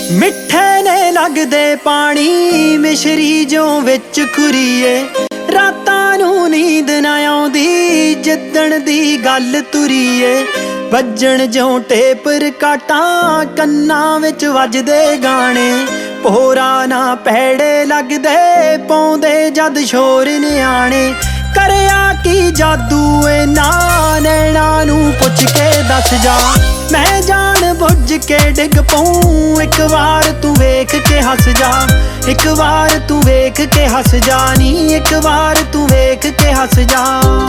मिठे ने लगदे पानी मिश्री जो विच खुरीए रातां नूं नींद ना आउंदी जिद्दण दी गल तुरीए वजण जो टेप रिकाटां कन्नां विच वजदे गाने पोरा ना पैड़े लगदे पाउंदे जद शोर निआणे करिया की जादू इन्ना नैना नूं पुछ के दस जा मैं जान बुझ के डिग पाऊं एक बार तू वेख के हस जा एक बार तू वेख के हस जा नी एक बार तू वेख के हस जा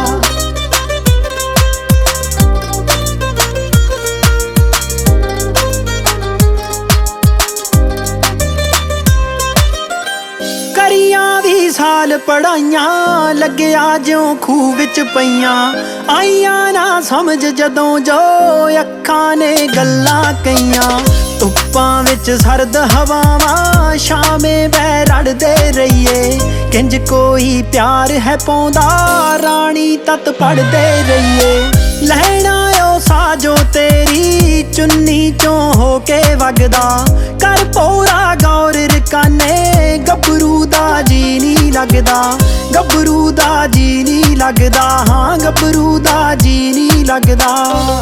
करिया भी साल पढ़ाइयां लग्या ज्यों खूह विच पईयां आईयां ना समझ जदों जो अखां ने गल्लां कईयां धुप्पां विच सर्द हवावां शामे बह रड़दे रहिए किंज कोई प्यार है पौंदा रानी तत पढ़दे रहिए लहना ओ साजो तेरी चुन्नी चों होके वगदा कर पोरा गौर रकाने गबरू दा जी नी लगदा गबरू दा जी नी लगदा हाँ गबरू दा जी नी लगदा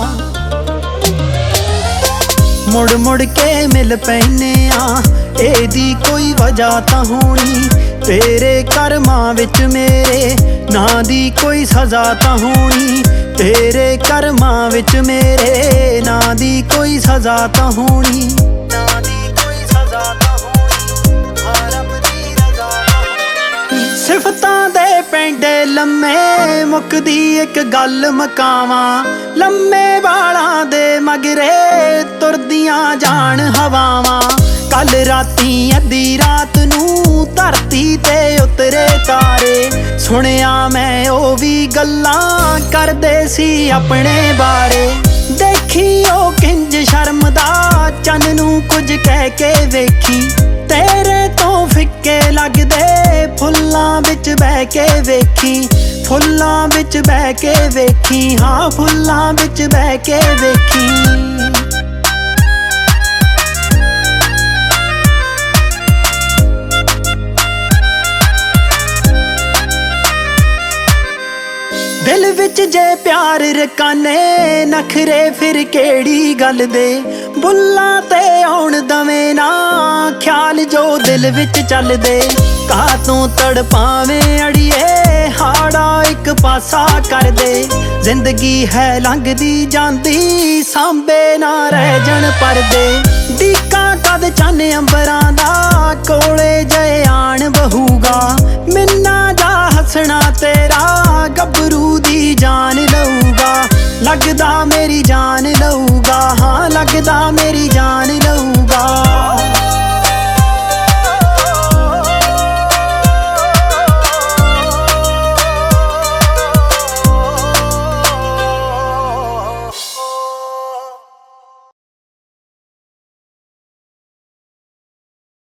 मुड़ मुड़ के मिल पैने एदी कोई वजह तां होनी तेरे कर्मां विच मेरे ना दी कोई सजा तां होनी तेरे कर्मां विच मेरे ना दी कोई सजा तां होनी ना दी कोई सजा तां होनी हाँ रब दी रज़ा तां होनी सिफतां दे पैंडे लम्मे मुकदी एक गल मकावां लम्मे बालां दे मगरे तुरदियां जान हवावां कल राती अद्धी रात नूं धरती ते उतरे तारे सुनिया मैं ओ भी गल्लां करदे सी अपने बारे देखी ओ किंज शर्मदा चन नूं कुछ कह के वेखी तेरे तो फिक्के लगदे फुल्लां विच बह के वेखी फुल्लां विच बह के वेखी हाँ फुल्लां विच बह के वेखी दिल विच जे प्यार रकाने नखरे फिर केड़ी गल दे बुल्लां ते आउण दवें ना ख्याल जो दिल विच चल दे कातों तड़पावें अड़िए हाड़ा एक पासा कर दे जिंदगी है लंघदी जांदी सांबे ना रह जन परदे दीका कद चन अंबरां दा कोले जय आण बहूगा मिन्ना जा हसना तेरा गबरू दी जान लऊगा लगदा